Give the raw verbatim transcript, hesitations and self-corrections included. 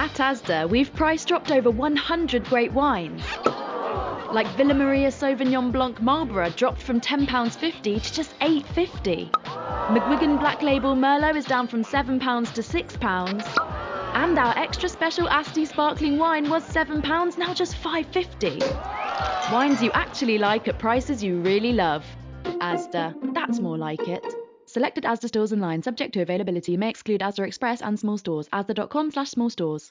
At Asda, we've price dropped over one hundred great wines. Like Villa Maria Sauvignon Blanc Marlborough dropped from ten pounds fifty to just eight pounds fifty. McGuigan Black Label Merlot is down from seven pounds to six pounds. And our extra special Asti sparkling wine was seven pounds, now just five pounds fifty. Wines you actually like at prices you really love. Asda, that's more like it. Selected Asda stores online, subject to availability, may exclude Asda Express and small stores. Asda dot com slash small stores.